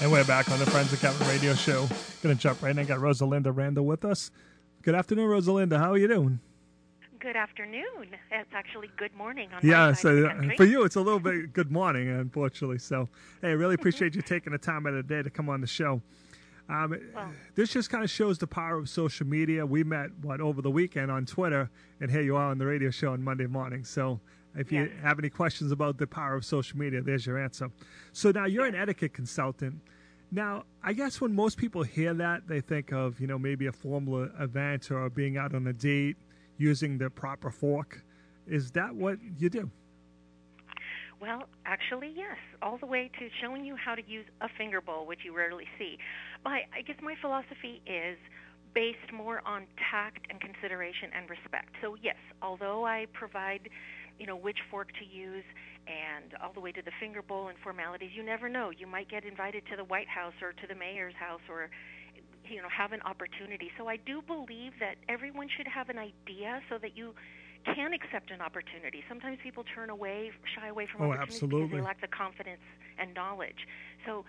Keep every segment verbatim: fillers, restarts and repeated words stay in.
And we're back on the Friends of Kevin radio show. Going to jump right in. I got Rosalinda Randall with us. Good afternoon, Rosalinda. How are you doing? Good afternoon. It's actually good morning on yeah, my side so, of the uh, country. for you, it's a little bit good morning, unfortunately. So, hey, I really appreciate you taking the time out of the day to come on the show. Um, well, this just kind of shows the power of social media. We met, what, over the weekend on Twitter, and here you are on the radio show on Monday morning. So if yes. you have any questions about the power of social media, there's your answer. So now you're yes. an etiquette consultant. Now, I guess when most people hear that, they think of, you know, maybe a formal event or being out on a date using the proper fork. Is that what you do? Well, actually, yes, all the way to showing you how to use a finger bowl, which you rarely see. My, I guess my philosophy is based more on tact and consideration and respect. So, yes, although I provide, you know, which fork to use and all the way to the finger bowl and formalities, you never know. You might get invited to the White House or to the mayor's house or, you know, have an opportunity. So I do believe that everyone should have an idea so that you can accept an opportunity. Sometimes people turn away, shy away from oh, opportunities absolutely. because they lack the confidence and knowledge. So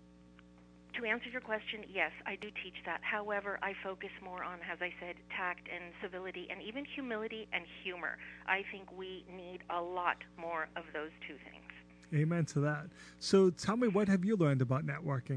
to answer your question, yes, I do teach that. However, I focus more on, as I said, tact and civility and even humility and humor. I think we need a lot more of those two things. Amen to that. So tell me, what have you learned about networking?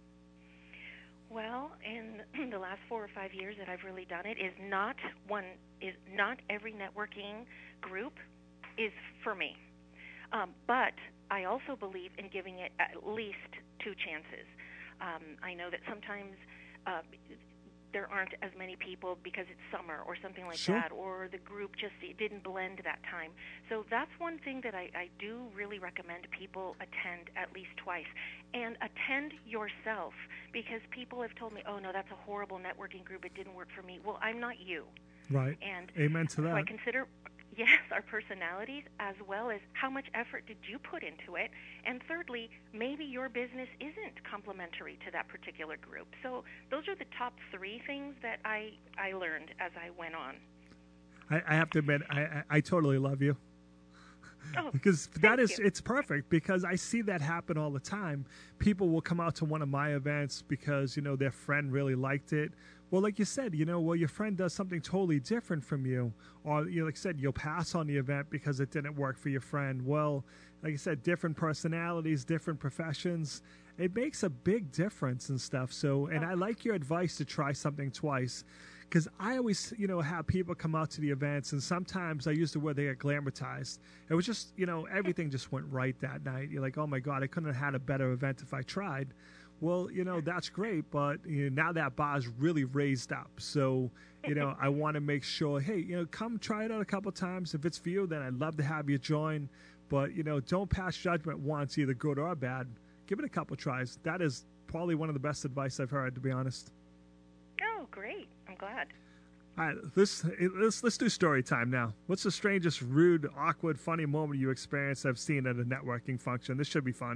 Well, in the last four or five years that I've really done it, is not one is not every networking group is for me. Um, but I also believe in giving it at least two chances. Um, I know that sometimes uh, there aren't as many people because it's summer or something like sure. that, or the group just it didn't blend that time. So that's one thing that I, I do really recommend people attend at least twice. And attend yourself, because people have told me, oh, no, that's a horrible networking group. It didn't work for me. Well, I'm not you. Right. And amen to that. So I consider, yes, our personalities, as well as how much effort did you put into it. And thirdly, maybe your business isn't complementary to that particular group. So those are the top three things that I, I learned as I went on. I, I have to admit, I, I, I totally love you. Oh, because that is, you. it's perfect, because I see that happen all the time. People will come out to one of my events because, you know, their friend really liked it. Well, like you said, you know, well, your friend does something totally different from you. Or, you know, like I said, you'll pass on the event because it didn't work for your friend. Well, like I said, different personalities, different professions. It makes a big difference and stuff. So, and I like your advice to try something twice. Because I always, you know, have people come out to the events, and sometimes I use the word they get glamorized. It was just, you know, everything just went right that night. You're like, oh, my God, I couldn't have had a better event if I tried. Well, you know, that's great, but you know, now that bar's really raised up. So, you know, I want to make sure, hey, you know, come try it out a couple times. If it's for you, then I'd love to have you join. But, you know, don't pass judgment once, either good or bad. Give it a couple tries. That is probably one of the best advice I've heard, to be honest. Oh, great. I'm glad. All right, let's, let's, let's do story time now. What's the strangest, rude, awkward, funny moment you experienced I've seen at a networking function? This should be fun.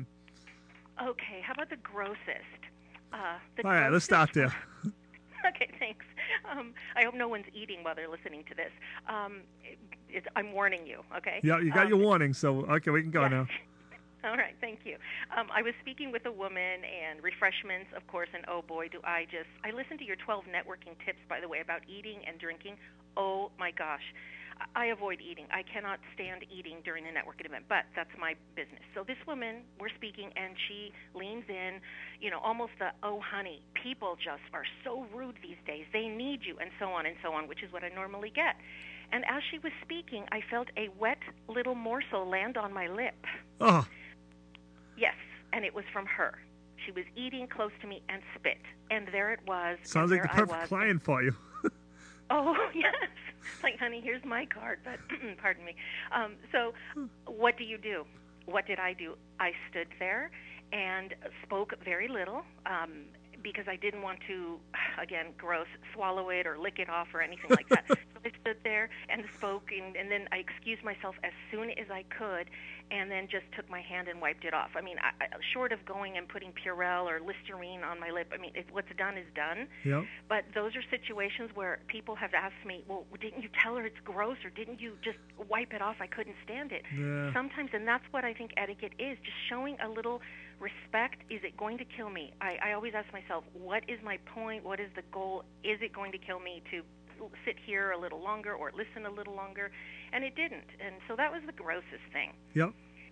Okay, how about the grossest? Uh, the All right, let's start there. Okay, thanks. Um, I hope no one's eating while they're listening to this. Um, it, it, I'm warning you, okay? Yeah, you got um, your warning, so, okay, we can go yeah. now. All right, thank you. Um, I was speaking with a woman, and refreshments, of course, and oh boy, do I just, I listened to your twelve networking tips, by the way, about eating and drinking. Oh my gosh. I avoid eating. I cannot stand eating during a networking event, but that's my business. So this woman, we're speaking, and she leans in, you know, almost the, oh, honey, people just are so rude these days. They need you, and so on and so on, which is what I normally get. And as she was speaking, I felt a wet little morsel land on my lip. Oh. Yes, and it was from her. She was eating close to me and spit, and there it was. Sounds like the perfect was, client for you. Oh, yes. Like, honey, here's my card, but pardon me. Um, so what do you do? What did I do? I stood there and spoke very little um, because I didn't want to, again, gross, swallow it or lick it off or anything like that. So I stood there and spoke, and, and then I excused myself as soon as I could, and then just took my hand and wiped it off. I mean, I, I, short of going and putting Purell or Listerine on my lip, I mean, it, what's done is done. Yep. But those are situations where people have asked me, well, didn't you tell her it's gross, or didn't you just wipe it off? I couldn't stand it. Yeah. Sometimes, and that's what I think etiquette is, just showing a little respect, is it going to kill me? I, I always ask myself, what is my point? What is the goal? Is it going to kill me to sit here a little longer or listen a little longer? And it didn't. And so that was the grossest thing. Yep.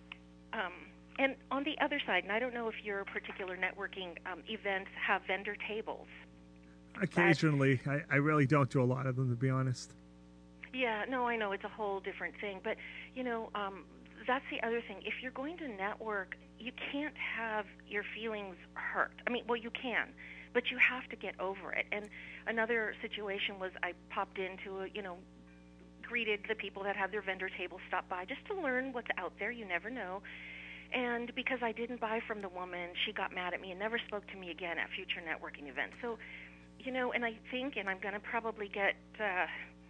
Um, and on the other side, and I don't know if your particular networking um, events have vendor tables. Occasionally. I, I really don't do a lot of them, to be honest. Yeah, no, I know. It's a whole different thing. But, you know, um, that's the other thing. If you're going to network, you can't have your feelings hurt. I mean, well, you can, but you have to get over it. And another situation was I popped into, a, you know, greeted the people that had their vendor table stop by just to learn what's out there. You never know. And because I didn't buy from the woman, she got mad at me and never spoke to me again at future networking events. So, you know, and I think, and I'm going to probably get uh,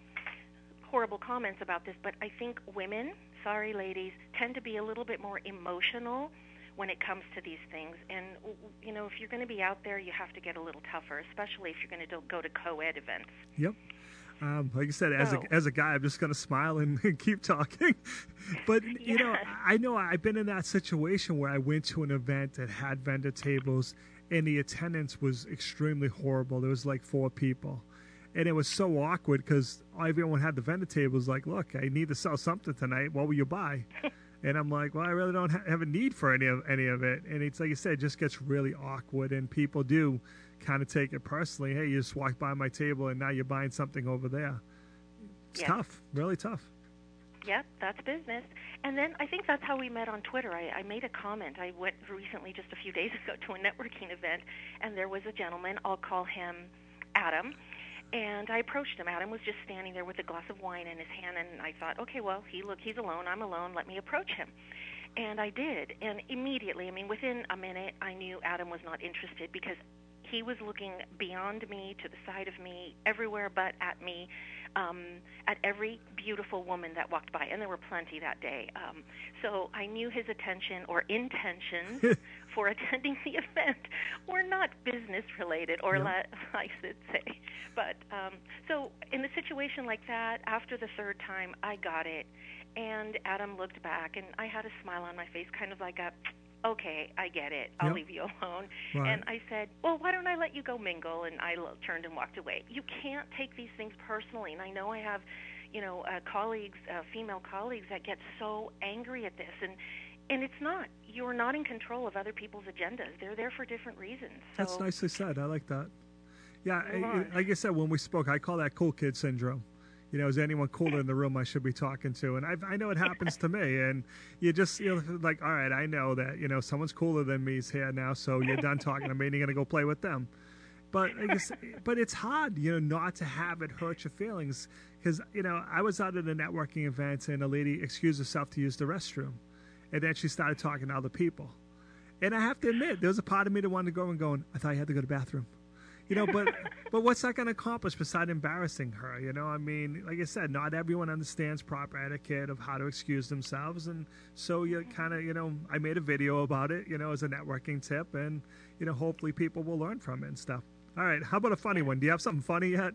horrible comments about this, but I think women, sorry ladies, tend to be a little bit more emotional when it comes to these things. And, you know, if you're going to be out there, you have to get a little tougher, especially if you're going to go to co-ed events. Yep. Um, like I said, as so, a as a guy, I'm just going to smile and keep talking. But, you yeah. know, I know I've been in that situation where I went to an event that had vendor tables, and the attendance was extremely horrible. There was like four people. And it was so awkward because everyone had the vendor tables like, look, I need to sell something tonight. What will you buy? And I'm like, well, I really don't ha- have a need for any of any of it. And it's like I said, it just gets really awkward, and people do kind of take it personally. Hey, you just walked by my table, and now you're buying something over there. It's yeah. tough, really tough. Yep, that's business. And then I think that's how we met on Twitter. I, I made a comment. I went recently, just a few days ago, to a networking event, and there was a gentleman. I'll call him Adam. And I approached him. Adam was just standing there with a glass of wine in his hand, and I thought, okay, well, he look, he's alone. I'm alone. Let me approach him. And I did. And immediately, I mean, within a minute, I knew Adam was not interested because he was looking beyond me, to the side of me, everywhere but at me, um, at every beautiful woman that walked by. And there were plenty that day. Um, so I knew his attention or intentions for attending the event were not business-related, or yep. let, I should say. But um, so in a situation like that, after the third time, I got it. And Adam looked back, and I had a smile on my face, kind of like a, okay, I get it. I'll yep. leave you alone. Right. And I said, well, why don't I let you go mingle? And I l- turned and walked away. You can't take these things personally. And I know I have, you know, uh, colleagues, uh, female colleagues that get so angry at this. And and it's not. You're not in control of other people's agendas. They're there for different reasons. So, that's nicely said. I like that. Yeah, I, like I said, when we spoke, I call that cool kid syndrome. You know, is anyone cooler in the room I should be talking to? And I've, I know it happens to me. And you just, you know, like, all right, I know that, you know, someone's cooler than me's here now, so you're done talking to me and you're going to go play with them. But I guess, but it's hard, you know, not to have it hurt your feelings. Because, you know, I was out at a networking event and a lady excused herself to use the restroom. And then she started talking to other people. And I have to admit, there was a part of me that wanted to go and going, I thought you had to go to the bathroom. You know, but but what's that going to accomplish besides embarrassing her? You know, I mean, like I said, not everyone understands proper etiquette of how to excuse themselves. And so you kind of, you know, I made a video about it, you know, as a networking tip. And, you know, hopefully people will learn from it and stuff. All right. How about a funny one? Do you have something funny yet?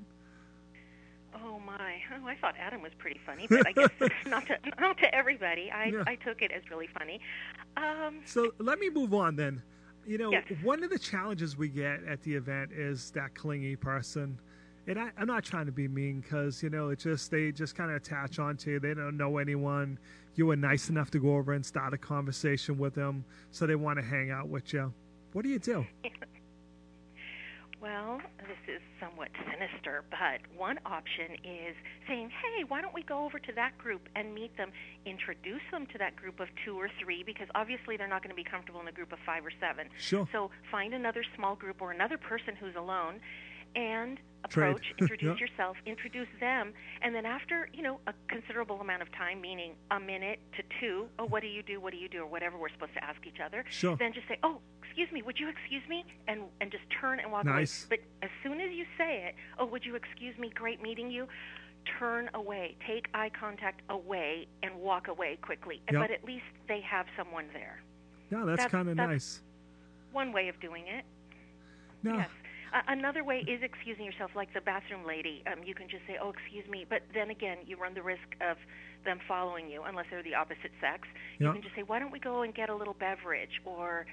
Oh, my. Oh, I thought Adam was pretty funny, but I guess not to, not to everybody. I, yeah. I took it as really funny. Um, so let me move on then. You know, yes. one of the challenges we get at the event is that clingy person. And I, I'm not trying to be mean because, you know, it just they just kind of attach onto you. They don't know anyone. You were nice enough to go over and start a conversation with them, so they want to hang out with you. What do you do? Well, this is somewhat sinister, but one option is saying, hey, why don't we go over to that group and meet them, introduce them to that group of two or three, because obviously they're not going to be comfortable in a group of five or seven. Sure. So find another small group or another person who's alone and approach, Trade. introduce yep. yourself, introduce them, and then after, you know, a considerable amount of time, meaning a minute to two, oh, what do you do, what do you do, or whatever we're supposed to ask each other, sure. then just say, oh, excuse me, would you excuse me, and and just turn and walk nice. away. But as soon as you say it, oh, would you excuse me, great meeting you, turn away, take eye contact away, and walk away quickly. Yep. But at least they have someone there. Yeah, that's, that's kind of nice. One way of doing it. No. Yes. Uh, another way is excusing yourself, like the bathroom lady. Um, you can just say, oh, excuse me. But then again, you run the risk of them following you, unless they're the opposite sex. Yep. You can just say, why don't we go and get a little beverage? Or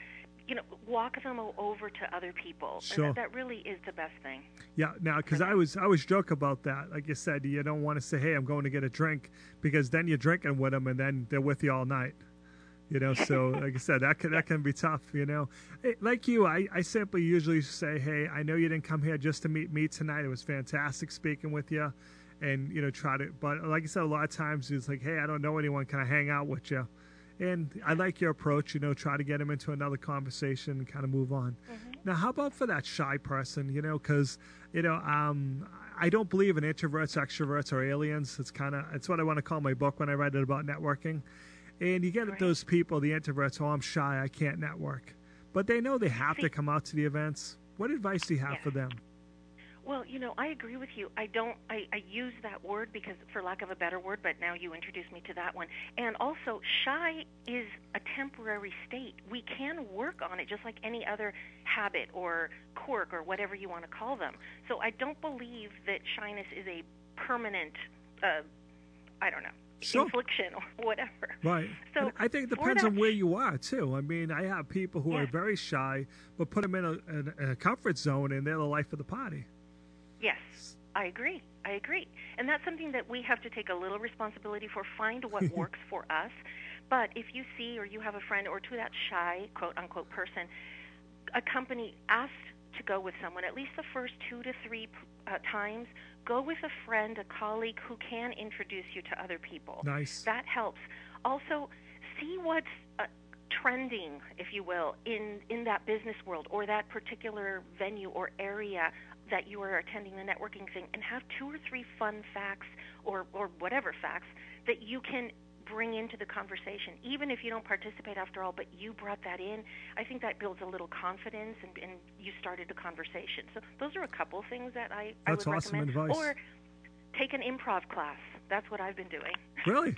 you know, walk them o- over to other people. Sure. And that, that really is the best thing. Yeah, now because I was I was joke about that. Like you said, you don't want to say, "Hey, I'm going to get a drink," because then you're drinking with them, and then they're with you all night. You know, so like I said, that can that can be tough. You know, Hey, like you, I, I simply usually say, "Hey, I know you didn't come here just to meet me tonight. It was fantastic speaking with you," and you know, try to. But like I said, a lot of times it's like, "Hey, I don't know anyone. Can I hang out with you?" And I like your approach. You know, try to get them into another conversation and kind of move on. Mm-hmm. Now, how about for that shy person? You know, because you know, um, I don't believe in introverts, extroverts, or aliens. It's kind of it's what I want to call my book when I write it about networking. And you get Right. those people, the introverts. Oh, I'm shy. I can't network, but they know they have See- to come out to the events. What advice do you have Yeah. for them? Well, you know, I agree with you. I don't. I, I use that word because, for lack of a better word, but now you introduced me to that one. And also, shy is a temporary state. We can work on it just like any other habit or quirk or whatever you want to call them. So I don't believe that shyness is a permanent, uh, I don't know, Sure. infliction or whatever. Right. So And I think it for depends that on where you are too. I mean, I have people who are Yes. very shy, but put them in a, in a comfort zone, and they're the life of the party. Yes, I agree. I agree. And that's something that we have to take a little responsibility for, find what works for us. But if you see or you have a friend or to that shy, quote-unquote, person, a company asked to go with someone, at least the first two to three uh, times, go with a friend, a colleague who can introduce you to other people. Nice. That helps. Also, see what's uh, trending, if you will, in, in that business world or that particular venue or area that you are attending the networking thing, and have two or three fun facts or, or whatever facts that you can bring into the conversation, even if you don't participate after all, but you brought that in. I think that builds a little confidence, and, and you started a conversation. So those are a couple things that I, I That's would awesome recommend. advice. Or take an improv class. That's what I've been doing. Really?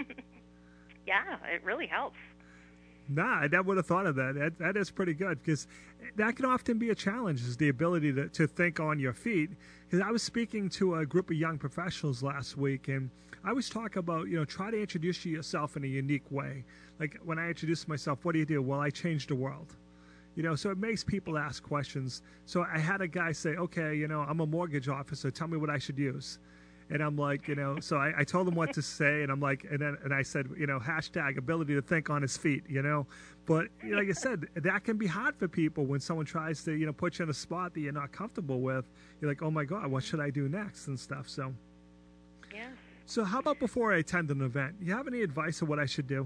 Yeah, it really helps. Nah, I never would have thought of that. That, that is pretty good, because that can often be a challenge, is the ability to, to think on your feet. Because I was speaking to a group of young professionals last week, and I was talking about, you know, try to introduce yourself in a unique way. Like when I introduce myself, what do you do? Well, I change the world. You know, so it makes people ask questions. So I had a guy say, okay, you know, I'm a mortgage officer. Tell me what I should use. And I'm like, you know, so I, I told him what to say, and I'm like, and then and I said, you know, hashtag ability to think on his feet, you know. But you know, like I said, that can be hard for people when someone tries to, you know, put you in a spot that you're not comfortable with. You're like, oh my God, what should I do next and stuff. So, Yeah. so how about before I attend an event? You have any advice on what I should do?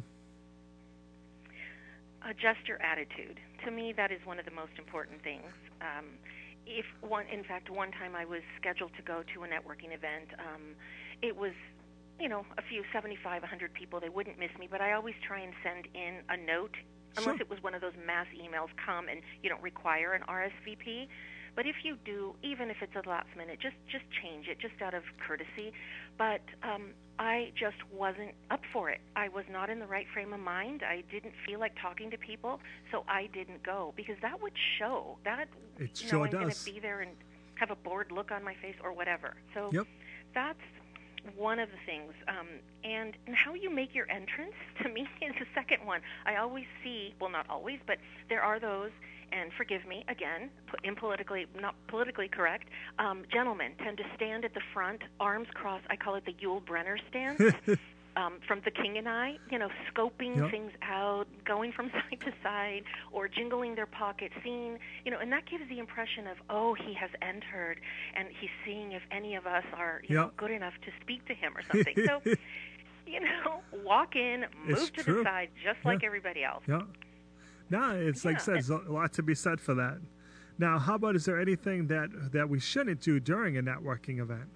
Adjust your attitude. To me, that is one of the most important things. Um, if one, in fact, one time I was scheduled to go to a networking event. Um, it was, you know, a few seventy-five, one hundred people. They wouldn't miss me, but I always try and send in a note, unless Sure. it was one of those mass emails, come and you don't require an R S V P. But if you do, even if it's a last minute, just just change it, just out of courtesy. But um, I just wasn't up for it. I was not in the right frame of mind. I didn't feel like talking to people, so I didn't go, because that would show. That It you know, sure I'm going does. to be there and have a bored look on my face or whatever. So Yep. that's one of the things. Um, and, and how you make your entrance, to me, is the second one. I always see, well, not always, but there are those, and forgive me, again, impolitically, not politically correct, um, gentlemen tend to stand at the front, arms crossed. I call it the Yul Brynner stance. Um, from The King and I, you know, scoping Yep. things out, going from side to side, or jingling their pocket, seeing, you know, and that gives the impression of, oh, he has entered, and he's seeing if any of us are, you know, Yep. good enough to speak to him or something. So, you know, walk in, move It's to true. the side, just Yeah. like everybody else. Yeah. No, it's like I Yeah. said, there's a lot to be said for that. Now, how about, is there anything that, that we shouldn't do during a networking event?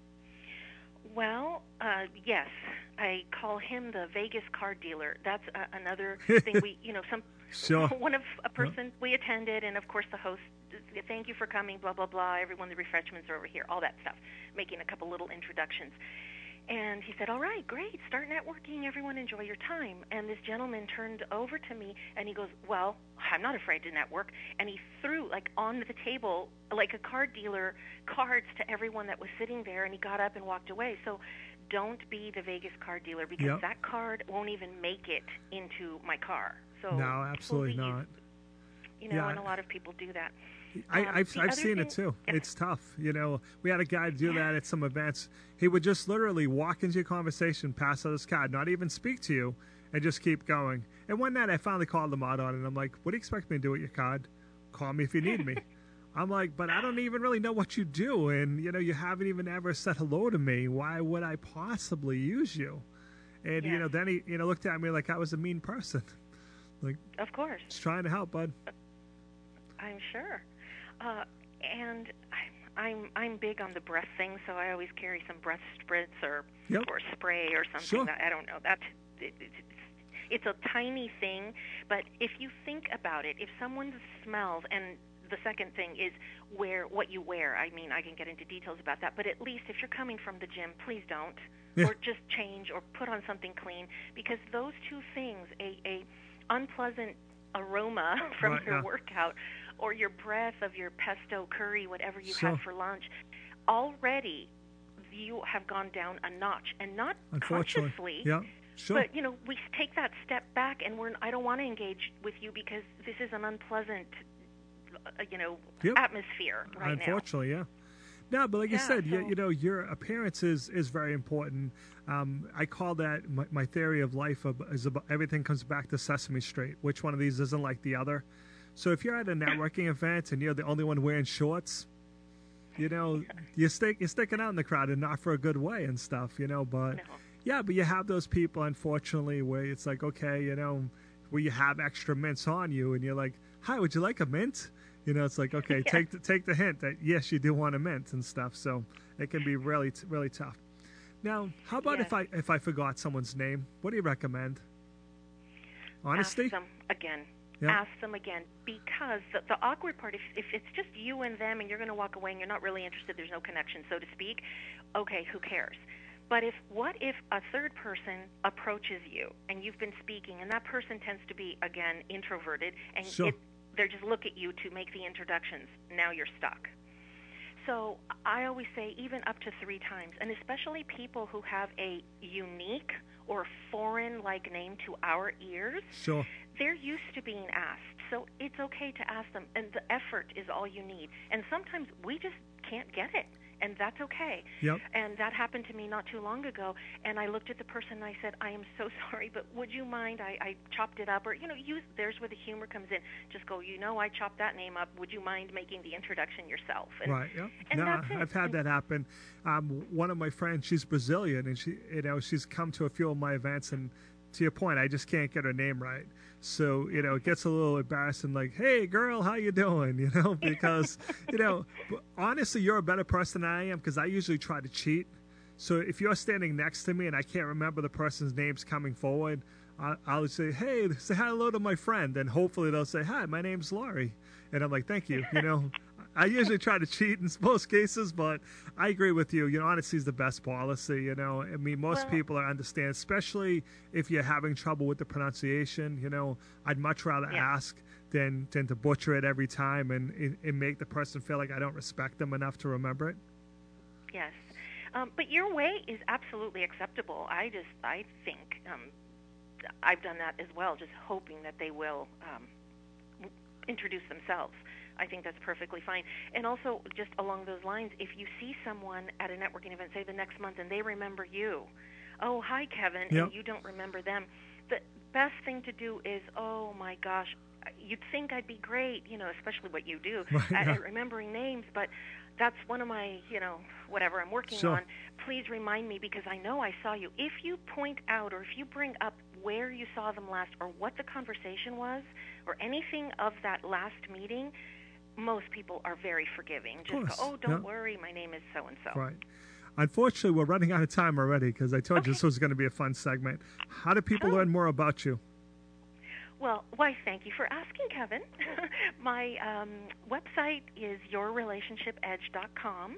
Well, uh, yes, I call him the Vegas card dealer. That's uh, another thing we, you know, some Sure. one of a person we attended, and of course the host. Thank you for coming. Blah blah blah. Everyone, the refreshments are over here. All that stuff. Making a couple little introductions. And he said, all right, great, start networking. Everyone enjoy your time. And this gentleman turned over to me, and he goes, well, I'm not afraid to network. And he threw, like, on the table, like a card dealer, cards to everyone that was sitting there, and he got up and walked away. So don't be the Vegas card dealer, because Yep. that card won't even make it into my car. So No, absolutely please, not. You know, Yeah. and a lot of people do that. I, Um, I've the I've other seen thing- it too. Yeah. It's tough. You know, we had a guy do Yeah. that at some events. He would just literally walk into your conversation, pass out his card, not even speak to you, and just keep going. And one night I finally called him out on it. And I'm like, "What do you expect me to do with your card? Call me if you need me." I'm like, "But I don't even really know what you do, and you know, you haven't even ever said hello to me. Why would I possibly use you?" And you Yes. know, then he you know looked at me like I was a mean person. Like, Of course. just trying to help, bud. I'm sure. Uh, and I, I'm I'm big on the breath thing, so I always carry some breath spritz or Yep. or spray or something. Sure. That, I don't know. That it, it's it's a tiny thing, but if you think about it, if someone smells, and the second thing is wear what you wear. I mean, I can get into details about that, but at least if you're coming from the gym, please don't, Yeah. or just change or put on something clean, because those two things, a a unpleasant aroma from Right, your yeah. workout or your breath of your pesto curry, whatever you Sure. had for lunch, already you have gone down a notch, and not Unfortunately. consciously. Yeah. Sure. But you know, we take that step back, and we're. I don't want to engage with you because this is an unpleasant, uh, you know, Yep. atmosphere right now. Unfortunately, yeah. No, but like you Yeah, said, you, so- you know, your appearance is, is very important. Um, I call that my, my theory of life of, is about everything comes back to Sesame Street. Which one of these isn't like the other? So if you're at a networking event and you're the only one wearing shorts, you know, you're, stick, you're sticking out in the crowd and not for a good way and stuff, you know. But No. yeah, but you have those people, unfortunately, where it's like, okay, you know, where you have extra mints on you and you're like, hi, would you like a mint? You know, it's like, okay, Yeah. take the, take the hint that yes, you do want a mint and stuff. So it can be really t- really tough. Now, how about if Yes. I if I forgot someone's name? What do you recommend? Honesty. Ask them again. Yeah. Ask them again, because the, the awkward part, if, if it's just you and them and you're going to walk away and you're not really interested, there's no connection, so to speak, okay, who cares? But if what if a third person approaches you and you've been speaking, and that person tends to be, again, introverted, and Sure. it, they just look at you to make the introductions, now you're stuck. So I always say even up to three times, and especially people who have a unique or foreign-like name to our ears, Sure. they're used to being asked. So it's okay to ask them, and the effort is all you need. And sometimes we just can't get it, and that's okay. Yep. And that happened to me not too long ago, and I looked at the person and I said, I am so sorry, but would you mind, I, I chopped it up, or, you know, use, there's where the humor comes in. Just go, you know, I chopped that name up. Would you mind making the introduction yourself? And, Right. Yep. and no, that's it. I've had that happen. Um, one of my friends, she's Brazilian, and she, you know, she's come to a few of my events, and to your point, I just can't get her name right. So, you know, it gets a little embarrassing, like, hey, girl, how you doing? You know, because, you know, but honestly, you're a better person than I am because I usually try to cheat. So if you're standing next to me and I can't remember the person's names coming forward, I, I'll say, hey, say hello to my friend. And hopefully they'll say, hi, my name's Laurie. And I'm like, thank you. You know, I usually try to cheat in most cases, but I agree with you. You know, honesty is the best policy. You know, I mean, most Well- people are understand, especially if you're having trouble with the pronunciation. You know, I'd much rather Yeah. ask than than to butcher it every time and, and and make the person feel like I don't respect them enough to remember it. Yes. Um, but your way is absolutely acceptable. I just, I think um, I've done that as well, just hoping that they will um, w- introduce themselves. I think that's perfectly fine. And also, just along those lines, if you see someone at a networking event, say the next month, and they remember you, oh, hi, Kevin, Yep. and you don't remember them, the best thing to do is, oh, my gosh, you'd think I'd be great, you know, especially what you do, Right, at, yeah. at remembering names, but that's one of my, you know, whatever I'm working Sure. on. Please remind me because I know I saw you. If you point out or if you bring up where you saw them last or what the conversation was or anything of that last meeting, most people are very forgiving. Just course, go, oh, don't yeah. worry, my name is so-and-so. Right. Unfortunately, we're running out of time already because I told you Okay. this was going to be a fun segment. How do people Oh. learn more about you? Well, why, thank you for asking, Kevin. My um, website is your relationship edge dot com,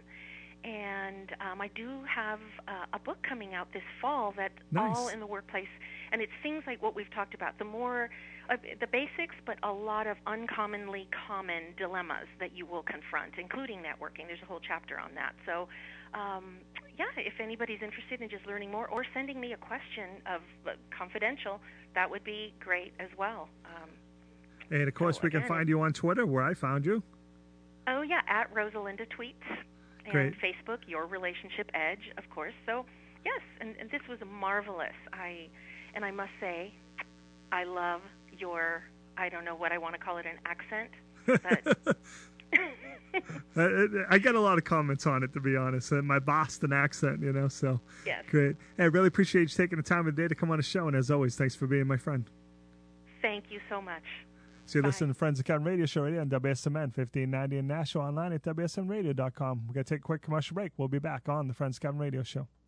and um, I do have uh, a book coming out this fall that's Nice. all in the workplace, and it's things like what we've talked about, the more, uh, the basics, but a lot of uncommonly common dilemmas that you will confront, including networking. There's a whole chapter on that. So, um, yeah, if anybody's interested in just learning more or sending me a question of uh, confidential, that would be great as well. Um, And, of course, so, we again, can find you on Twitter, where I found you. Oh, yeah, at Rosalinda Tweets. And Great. Facebook, Your Relationship Edge, of course. So, yes, and, and this was marvelous. I And I must say, I love your, I don't know what I want to call it, an accent. But I, I get a lot of comments on it, to be honest, and my Boston accent, you know, so yes. Great. Hey, I really appreciate you taking the time of the day to come on the show, and as always, thanks for being my friend. Thank you so much. So you Bye. listen to Friends Account Radio Show right here on W S M N fifteen ninety in Nashville, online at W S M radio dot com. We're going to take a quick commercial break. We'll be back on the Friends Account Radio Show.